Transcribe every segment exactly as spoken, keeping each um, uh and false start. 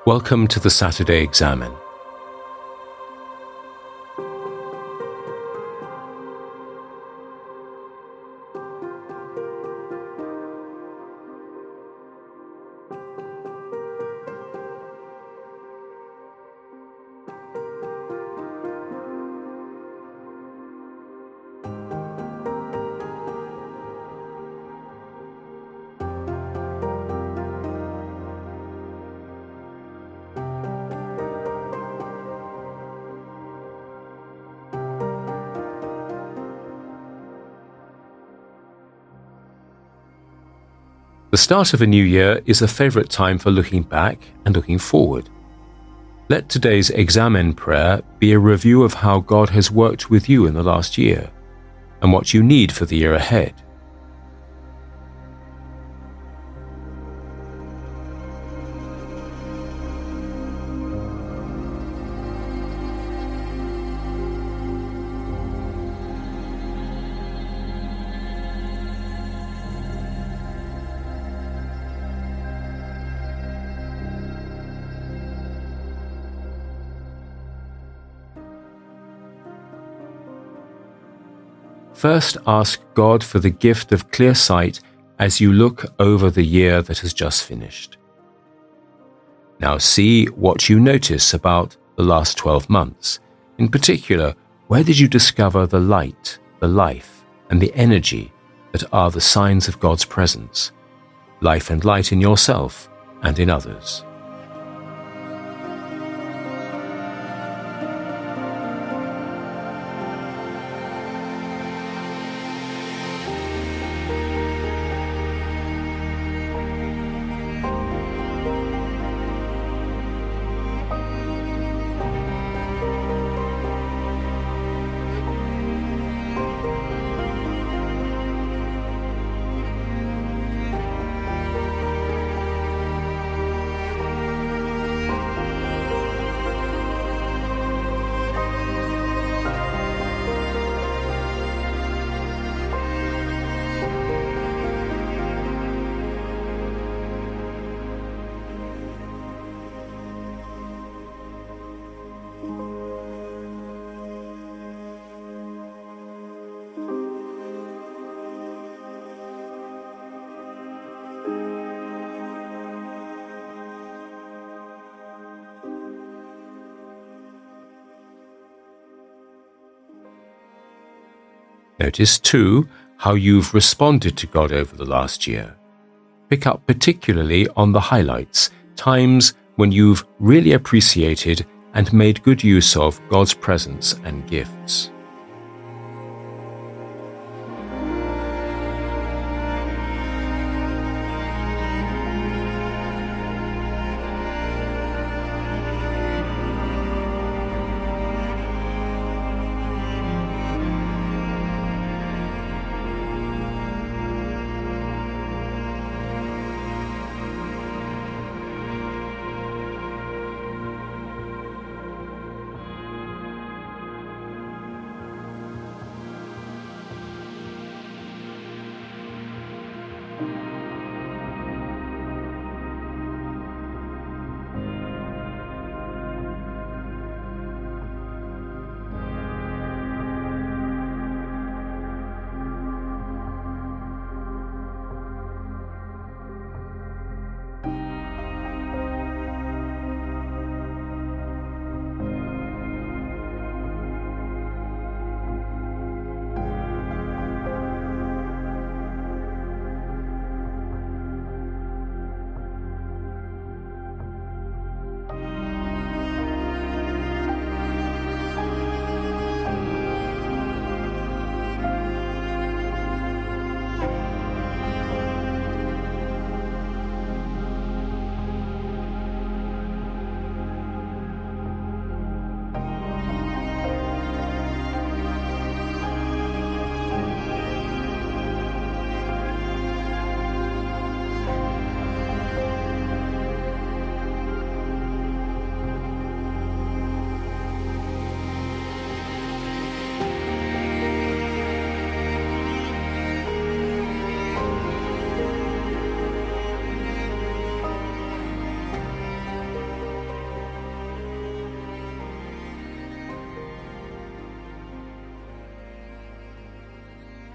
Welcome to the Saturday Examen. The start of a new year is a favourite time for looking back and looking forward. Let today's Examen prayer be a review of how God has worked with you in the last year and what you need for the year ahead. First, ask God for the gift of clear sight as you look over the year that has just finished. Now see what you notice about the last twelve months. In particular, where did you discover the light, the life, and the energy that are the signs of God's presence, life and light in yourself and in others? Notice, too, how you've responded to God over the last year. Pick up particularly on the highlights, times when you've really appreciated and made good use of God's presence and gifts.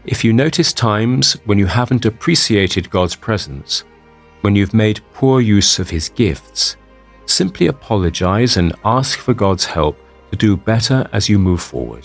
If you notice times when you haven't appreciated God's presence, when you've made poor use of His gifts, simply apologize and ask for God's help to do better as you move forward.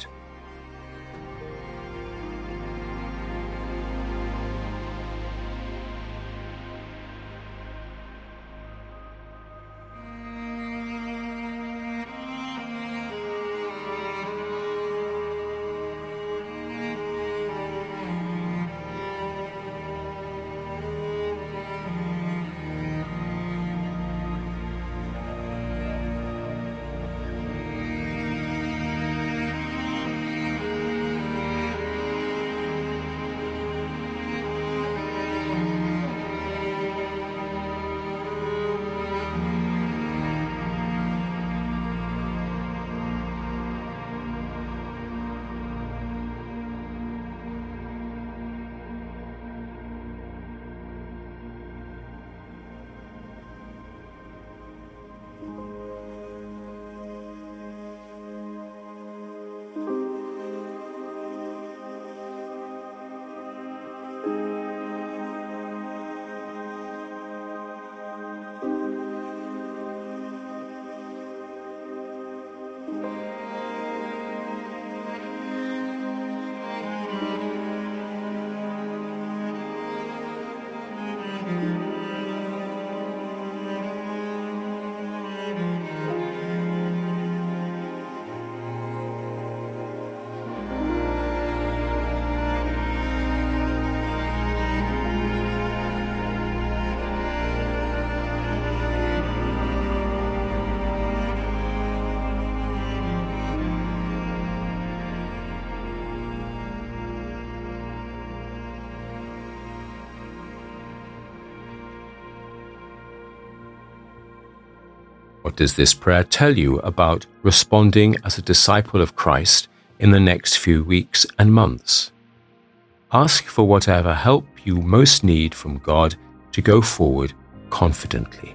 What does this prayer tell you about responding as a disciple of Christ in the next few weeks and months? Ask for whatever help you most need from God to go forward confidently.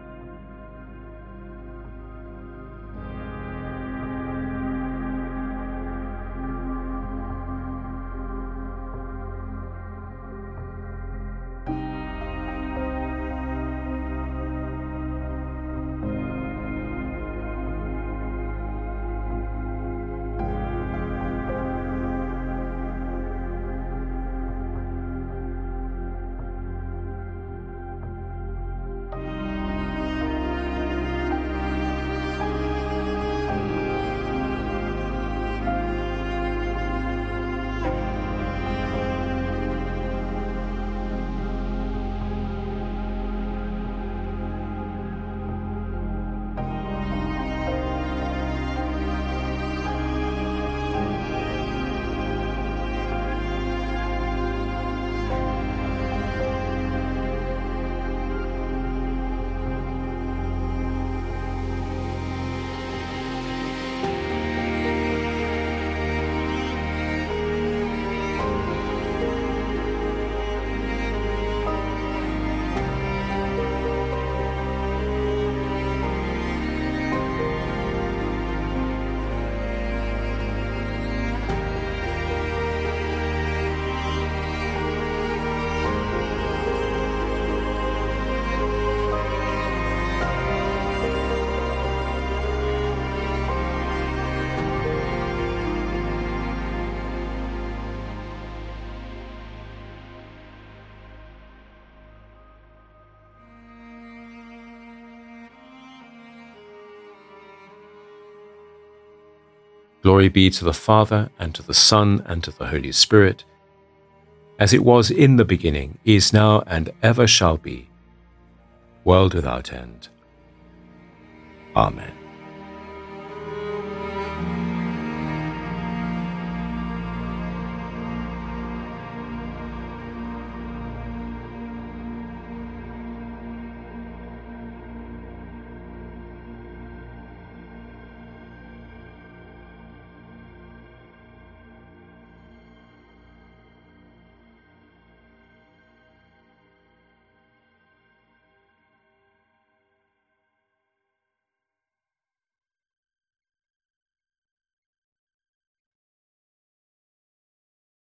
Glory be to the Father, and to the Son, and to the Holy Spirit, as it was in the beginning, is now, and ever shall be, world without end. Amen.